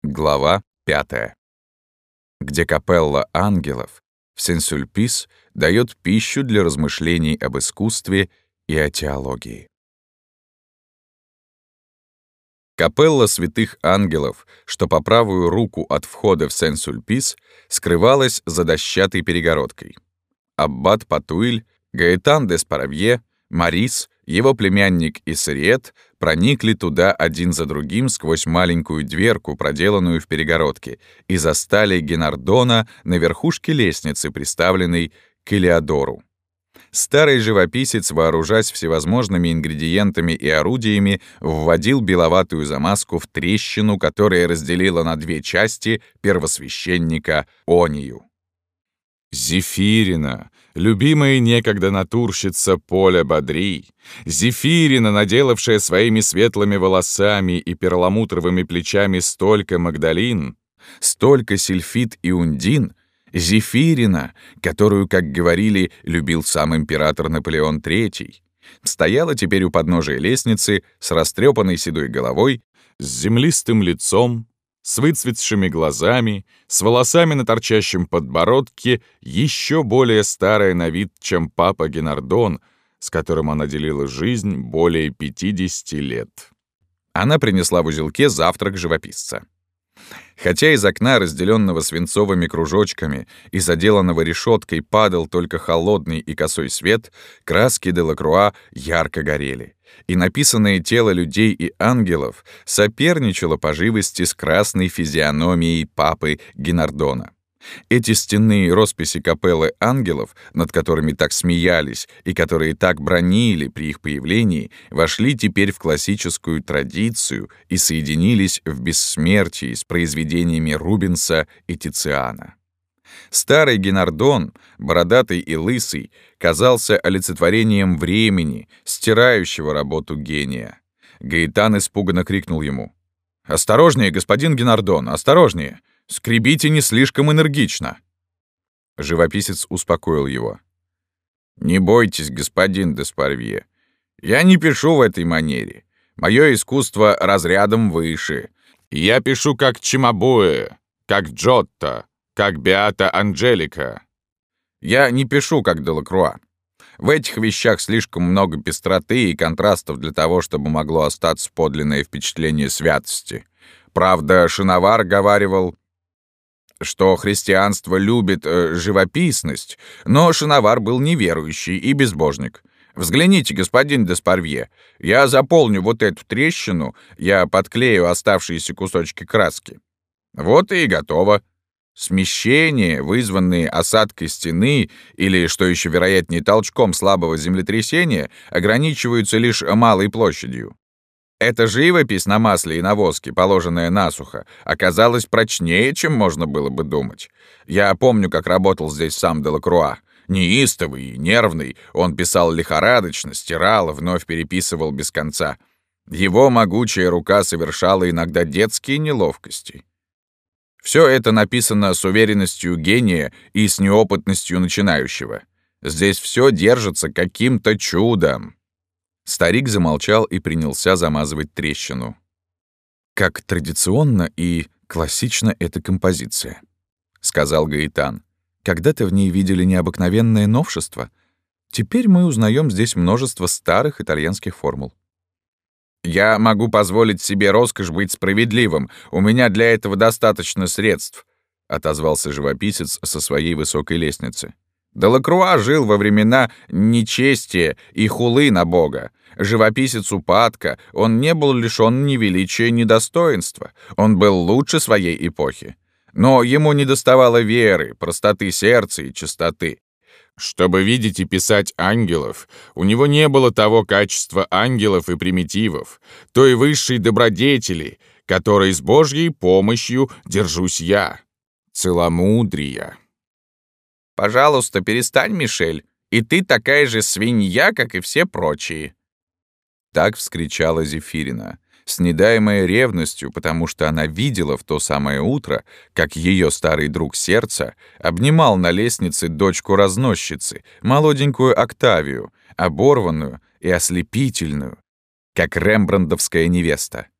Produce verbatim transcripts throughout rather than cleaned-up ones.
Глава пятая, где капелла ангелов в Сен-Сюльпис дает пищу для размышлений об искусстве и о теологии. Капелла святых ангелов, что по правую руку от входа в Сен-Сюльпис, скрывалась за дощатой перегородкой. Аббат Патуиль, Гаэтан де Спаравье, Марис, его племянник Иссариет проникли туда один за другим сквозь маленькую дверку, проделанную в перегородке, и застали Генардона на верхушке лестницы, приставленной к Элеодору. Старый живописец, вооружаясь всевозможными ингредиентами и орудиями, вводил беловатую замазку в трещину, которая разделила на две части первосвященника Онию. Зефирина, любимая некогда натурщица Поля Бодри, Зефирина, наделавшая своими светлыми волосами и перламутровыми плечами столько Магдалин, столько Сильфид и Ундин, Зефирина, которую, как говорили, любил сам император Наполеон Третий, стояла теперь у подножия лестницы с растрепанной седой головой, с землистым лицом, с выцветшими глазами, с волосами на торчащем подбородке, еще более старая на вид, чем папа Генардон, с которым она делила жизнь более пятидесяти лет. Она принесла в узелке завтрак живописца. Хотя из окна, разделенного свинцовыми кружочками и заделанного решеткой, падал только холодный и косой свет, краски Делакруа ярко горели, и написанное тело людей и ангелов соперничало по живости с красной физиономией папы Генардона. Эти стенные росписи капеллы ангелов, над которыми так смеялись и которые так бранили при их появлении, вошли теперь в классическую традицию и соединились в бессмертии с произведениями Рубенса и Тициана. Старый Генардон, бородатый и лысый, казался олицетворением времени, стирающего работу гения. Гаэтан испуганно крикнул ему: «Осторожнее, господин Генардон, осторожнее! Скребите не слишком энергично!» Живописец успокоил его. «Не бойтесь, господин де Спарвье. Я не пишу в этой манере. Мое искусство разрядом выше. Я пишу как Чимабуэ, как Джотто, как Беата Анджелика. Я не пишу как Делакруа. В этих вещах слишком много пестроты и контрастов для того, чтобы могло остаться подлинное впечатление святости. Правда, Шенавар говаривал, что христианство любит э, живописность, но Шенавар был неверующий и безбожник. Взгляните, господин де Спарвье, я заполню вот эту трещину, я подклею оставшиеся кусочки краски. Вот и готово. Смещения, вызванные осадкой стены или, что еще вероятнее, толчком слабого землетрясения, ограничиваются лишь малой площадью. Эта живопись на масле и на воске, положенная насухо, оказалась прочнее, чем можно было бы думать. Я помню, как работал здесь сам Делакруа. Неистовый и нервный, он писал лихорадочно, стирал, вновь переписывал без конца. Его могучая рука совершала иногда детские неловкости. Все это написано с уверенностью гения и с неопытностью начинающего. Здесь все держится каким-то чудом. Старик замолчал и принялся замазывать трещину. «Как традиционно и классична эта композиция», — сказал Гаэтан. «Когда-то в ней видели необыкновенное новшество. Теперь мы узнаем здесь множество старых итальянских формул». «Я могу позволить себе роскошь быть справедливым. У меня для этого достаточно средств», — отозвался живописец со своей высокой лестницы. Делакруа жил во времена нечестия и хулы на Бога. Живописец упадка, он не был лишён ни величия, ни достоинства. Он был лучше своей эпохи. Но ему недоставало веры, простоты сердца и чистоты. Чтобы видеть и писать ангелов, у него не было того качества ангелов и примитивов, той высшей добродетели, которой с Божьей помощью держусь я, целомудрия. «Пожалуйста, перестань, Мишель, и ты такая же свинья, как и все прочие». Так вскричала Зефирина, снедаемая ревностью, потому что она видела в то самое утро, как ее старый друг сердца обнимал на лестнице дочку разносчицы, молоденькую Октавию, оборванную и ослепительную, как рембрандтовская невеста.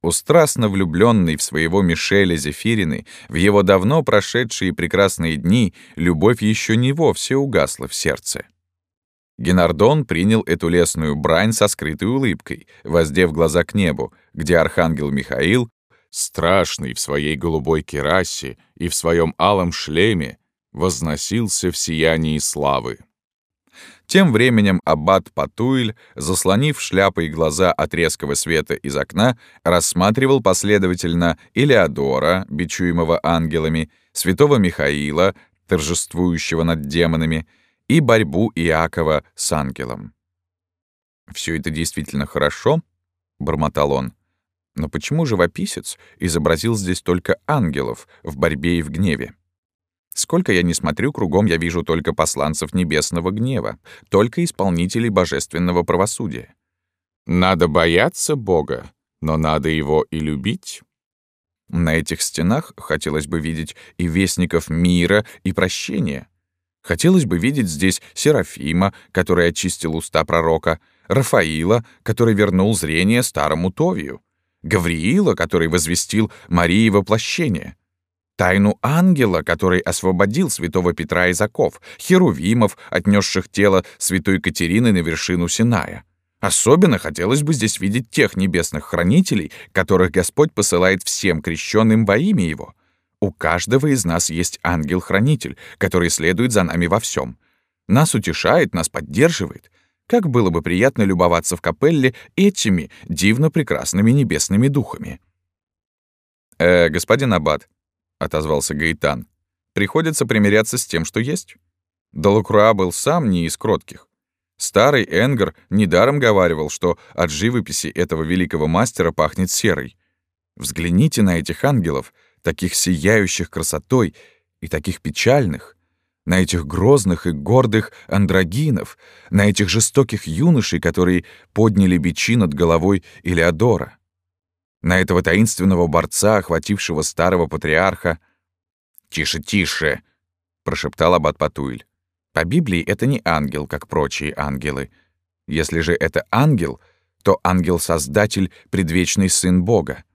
У страстно влюбленной в своего Мишеля Зефирины в его давно прошедшие прекрасные дни любовь еще не вовсе угасла в сердце. Генардон принял эту лесную брань со скрытой улыбкой, воздев глаза к небу, где архангел Михаил, страшный в своей голубой кирасе и в своем алом шлеме, возносился в сиянии славы. Тем временем аббат Патуиль, заслонив шляпой глаза от резкого света из окна, рассматривал последовательно Илеодора, бичуемого ангелами, святого Михаила, торжествующего над демонами, и борьбу Иакова с ангелом. «Все это действительно хорошо», — бормотал он, «но почему живописец изобразил здесь только ангелов в борьбе и в гневе? Сколько я ни смотрю, кругом я вижу только посланцев небесного гнева, только исполнителей божественного правосудия. Надо бояться Бога, но надо его и любить. На этих стенах хотелось бы видеть и вестников мира, и прощения. Хотелось бы видеть здесь Серафима, который очистил уста пророка, Рафаила, который вернул зрение старому Товию, Гавриила, который возвестил Марии воплощение, тайну ангела, который освободил святого Петра из оков, херувимов, отнесших тело святой Катерины на вершину Синая. Особенно хотелось бы здесь видеть тех небесных хранителей, которых Господь посылает всем крещенным во имя Его. У каждого из нас есть ангел-хранитель, который следует за нами во всем. Нас утешает, нас поддерживает. Как было бы приятно любоваться в капелле этими дивно прекрасными небесными духами. «Э, господин аббат», — отозвался Гаитан, — «приходится примиряться с тем, что есть. Делакруа был сам не из кротких. Старый Энгер недаром говаривал, что от живописи этого великого мастера пахнет серой. Взгляните на этих ангелов, таких сияющих красотой и таких печальных, на этих грозных и гордых андрогинов, на этих жестоких юношей, которые подняли бичи над головой Илеодора, на этого таинственного борца, охватившего старого патриарха». «Тише, тише!» — прошептал аббат Патуиль. «По Библии это не ангел, как прочие ангелы. Если же это ангел, то ангел-создатель — предвечный Сын Бога.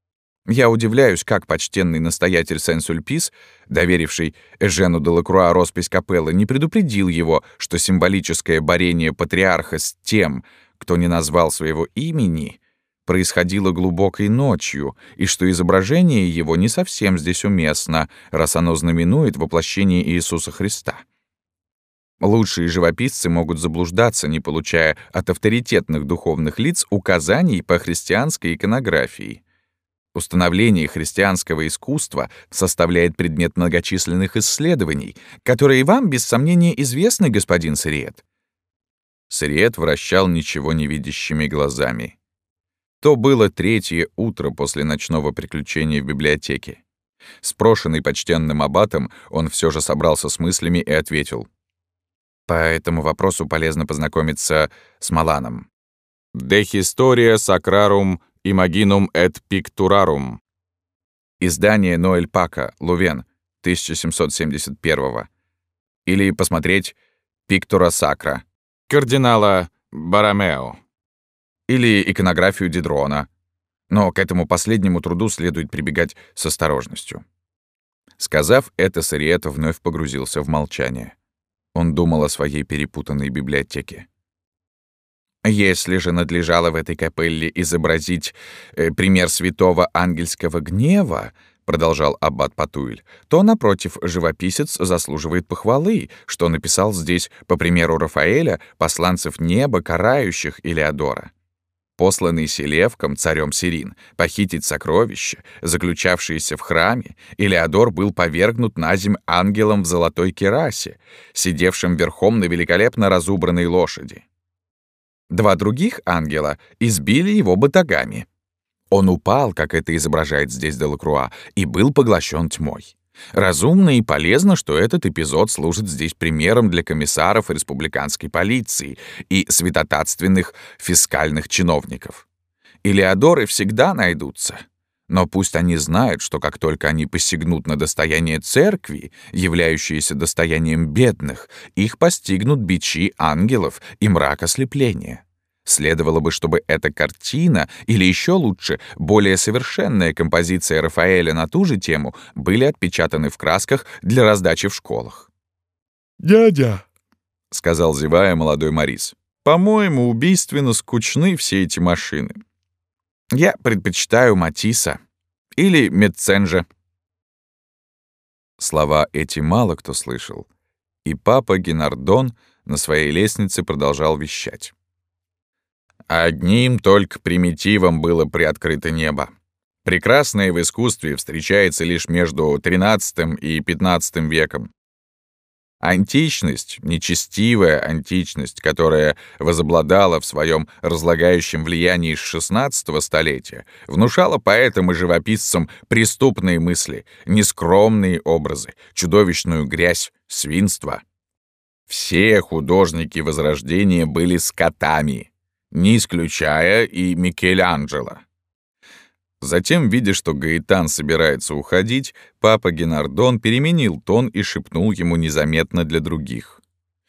Я удивляюсь, как почтенный настоятель Сен-Сульпис, доверивший Эжену де Лакруа роспись капеллы, не предупредил его, что символическое борение патриарха с тем, кто не назвал своего имени, происходило глубокой ночью, и что изображение его не совсем здесь уместно, раз оно знаменует воплощение Иисуса Христа. Лучшие живописцы могут заблуждаться, не получая от авторитетных духовных лиц указаний по христианской иконографии. Установление христианского искусства составляет предмет многочисленных исследований, которые вам, без сомнения, известны, господин Сириет». Сириет вращал ничего не видящими глазами. То было третье утро после ночного приключения в библиотеке. Спрошенный почтенным аббатом, он все же собрался с мыслями и ответил: «По этому вопросу полезно познакомиться с Маланом». «De historia sacrarum imaginum et picturarum». Издание Ноэль Пака, Лувен, тысяча семьсот семьдесят первого. Или посмотреть «Пиктура сакра» кардинала Боромео. Или иконографию Дидрона. Но к этому последнему труду следует прибегать с осторожностью. Сказав это, Сириет вновь погрузился в молчание. Он думал о своей перепутанной библиотеке. Если же надлежало в этой капелле изобразить э, пример святого ангельского гнева, продолжал аббат Патуиль, то, напротив, живописец заслуживает похвалы, что написал здесь, по примеру Рафаэля, посланцев неба, карающих Илеодора. Посланный Селевком, царем Сирин, похитить сокровища, заключавшиеся в храме, Илеодор был повергнут наземь ангелом в золотой кирасе, сидевшим верхом на великолепно разубранной лошади. Два других ангела избили его батагами. Он упал, как это изображает здесь Делакруа, и был поглощен тьмой. Разумно и полезно, что этот эпизод служит здесь примером для комиссаров республиканской полиции и святотатственных фискальных чиновников. Илеодоры всегда найдутся. Но пусть они знают, что как только они посягнут на достояние церкви, являющееся достоянием бедных, их постигнут бичи ангелов и мрак ослепления. Следовало бы, чтобы эта картина, или еще лучше, более совершенная композиция Рафаэля на ту же тему, были отпечатаны в красках для раздачи в школах. «Дядя», — сказал, зевая, молодой Морис, — «по-моему, убийственно скучны все эти машины. Я предпочитаю Матисса или Метценжа». Слова эти мало кто слышал, и папа Генардон на своей лестнице продолжал вещать. Одним только примитивом было приоткрыто небо. Прекрасное в искусстве встречается лишь между тринадцатым и пятнадцатым веком. Античность, нечестивая античность, которая возобладала в своем разлагающем влиянии с шестнадцатого столетия, внушала поэтам и живописцам преступные мысли, нескромные образы, чудовищную грязь, свинство. Все художники Возрождения были скотами, не исключая и Микеланджело. Затем, видя, что Гаэтан собирается уходить, папа Генардон переменил тон и шепнул ему незаметно для других.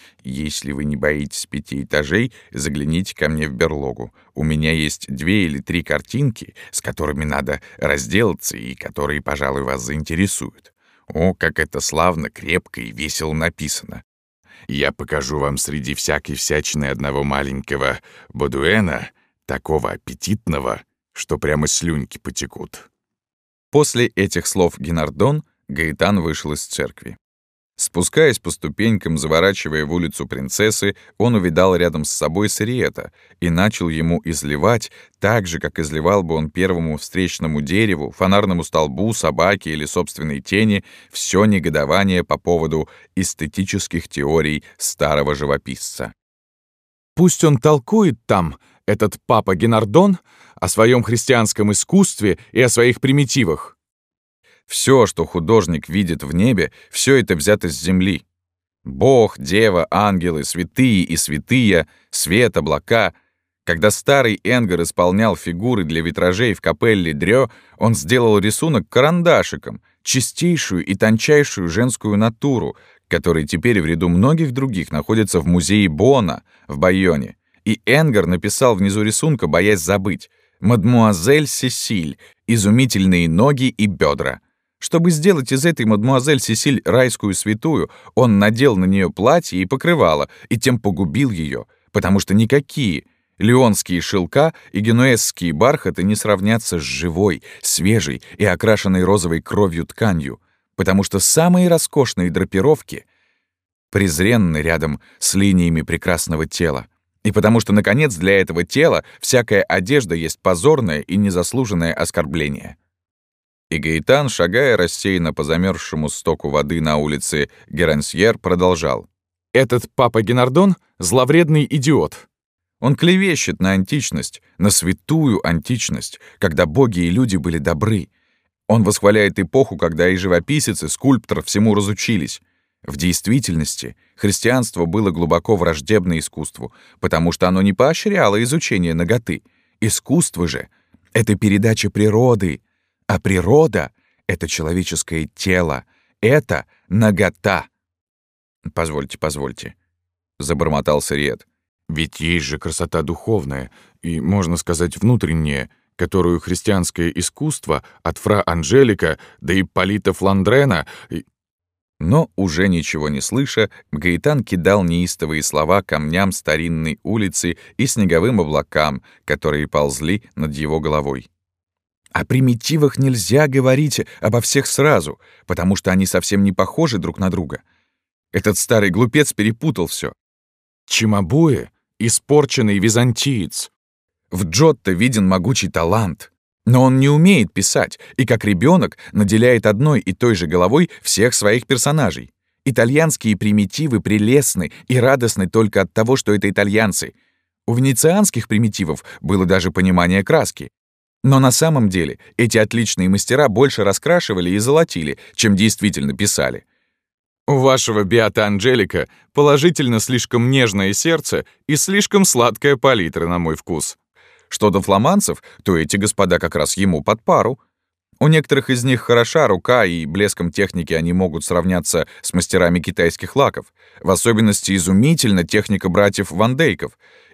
«Если вы не боитесь пяти этажей, загляните ко мне в берлогу. У меня есть две или три картинки, с которыми надо разделаться и которые, пожалуй, вас заинтересуют. О, как это славно, крепко и весело написано. Я покажу вам среди всякой всячины одного маленького Бодуэна, такого аппетитного, что прямо слюнки потекут». После этих слов Генардон Гаэтан вышел из церкви. Спускаясь по ступенькам, заворачивая в улицу Принцессы, он увидал рядом с собой Сариэта и начал ему изливать, так же, как изливал бы он первому встречному дереву, фонарному столбу, собаке или собственной тени, все негодование по поводу эстетических теорий старого живописца. «Пусть он толкует там, этот папа Генардон, о своем христианском искусстве и о своих примитивах». Все, что художник видит в небе, все это взято с земли. Бог, дева, ангелы, святые и святыя, свет, облака. Когда старый Энгер исполнял фигуры для витражей в капелле Дрё, он сделал рисунок карандашиком, чистейшую и тончайшую женскую натуру, который теперь в ряду многих других находится в музее Бона в Байоне. И Энгер написал внизу рисунка, боясь забыть, «Мадмуазель Сесиль, изумительные ноги и бедра». Чтобы сделать из этой мадмуазель Сесиль райскую святую, он надел на нее платье и покрывало, и тем погубил ее, потому что никакие леонские шелка и генуэзские бархаты не сравнятся с живой, свежей и окрашенной розовой кровью тканью, потому что самые роскошные драпировки презренны рядом с линиями прекрасного тела, и потому что, наконец, для этого тела всякая одежда есть позорное и незаслуженное оскорбление. И Гаэтан, шагая рассеянно по замерзшему стоку воды на улице Герансьер, продолжал. «Этот папа Генардон — зловредный идиот. Он клевещет на античность, на святую античность, когда боги и люди были добры. Он восхваляет эпоху, когда и живописец, и скульптор всему разучились. В действительности христианство было глубоко враждебно искусству, потому что оно не поощряло изучение наготы. Искусство же — это передача природы, а природа — это человеческое тело, это нагота». «Позвольте, позвольте», — забормотал Сариэт. «Ведь есть же красота духовная и, можно сказать, внутренняя, которую христианское искусство от фра Анжелика до Ипполита Фландрена...» и... Но, уже ничего не слыша, Гаэтан кидал неистовые слова камням старинной улицы и снеговым облакам, которые ползли над его головой. О примитивах нельзя говорить обо всех сразу, потому что они совсем не похожи друг на друга. Этот старый глупец перепутал все. Чимабуэ — испорченный византиец. В Джотто виден могучий талант, но он не умеет писать и, как ребенок, наделяет одной и той же головой всех своих персонажей. Итальянские примитивы прелестны и радостны только от того, что это итальянцы. У венецианских примитивов было даже понимание краски. Но на самом деле эти отличные мастера больше раскрашивали и золотили, чем действительно писали. У вашего Беата Анджелика положительно слишком нежное сердце и слишком сладкая палитра, на мой вкус. Что до фламандцев, то эти господа как раз ему под пару. У некоторых из них хороша рука, и блеском техники они могут сравняться с мастерами китайских лаков. В особенности изумительна техника братьев Ван Дейков.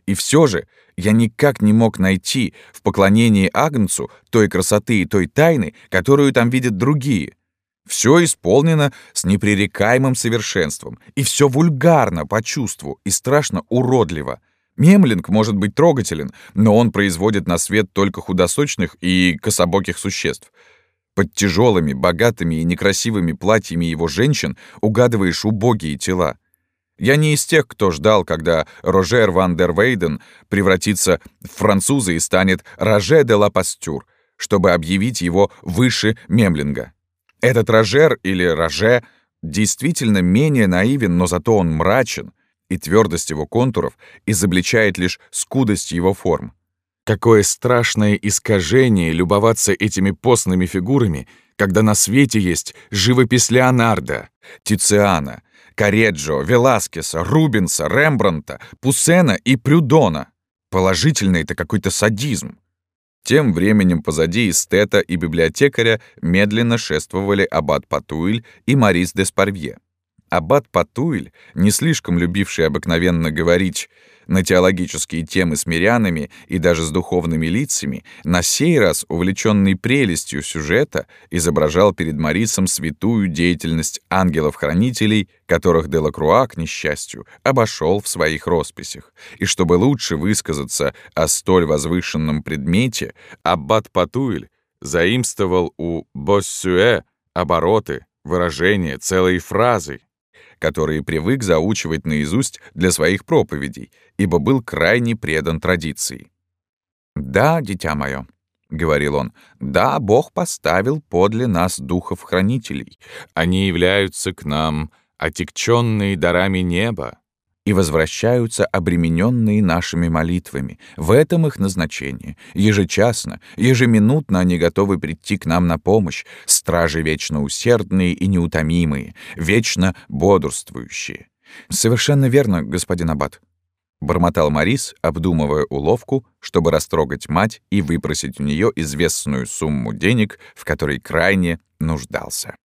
И все же я никак не мог найти в поклонении Агнцу той красоты и той тайны, которую там видят другие. Все исполнено с непререкаемым совершенством, и все вульгарно по чувству и страшно уродливо. Мемлинг может быть трогателен, но он производит на свет только худосочных и кособоких существ. Под тяжелыми, богатыми и некрасивыми платьями его женщин угадываешь убогие тела. Я не из тех, кто ждал, когда Рожер ван дер Вейден превратится в француза и станет Роже де ла Пастюр, чтобы объявить его выше Мемлинга. Этот Рожер или Роже действительно менее наивен, но зато он мрачен, и твердость его контуров изобличает лишь скудость его форм. Какое страшное искажение любоваться этими постными фигурами, когда на свете есть живопись Леонардо, Тициана, Корреджо, Веласкеса, Рубенса, Рембрандта, Пуссена и Прюдона. Положительно, это какой-то садизм. Тем временем позади эстета и библиотекаря медленно шествовали аббат Патуиль и Марис де Спарвье. Аббат Патуиль, не слишком любивший обыкновенно говорить на теологические темы с мирянами и даже с духовными лицами, на сей раз, увлеченный прелестью сюжета, изображал перед Марисом святую деятельность ангелов-хранителей, которых Делакруа, к несчастью, обошел в своих росписях. И чтобы лучше высказаться о столь возвышенном предмете, аббат Патуиль заимствовал у Боссюэ обороты, выражения, целые фразы, которые привык заучивать наизусть для своих проповедей, ибо был крайне предан традиции. «Да, дитя мое», — говорил он, — «да, Бог поставил подле нас духов-хранителей. Они являются к нам, отягченные дарами неба, и возвращаются обремененные нашими молитвами. В этом их назначение. Ежечасно, ежеминутно они готовы прийти к нам на помощь, стражи вечно усердные и неутомимые, вечно бодрствующие». «Совершенно верно, господин аббат», — бормотал Марис, обдумывая уловку, чтобы растрогать мать и выпросить у нее известную сумму денег, в которой крайне нуждался.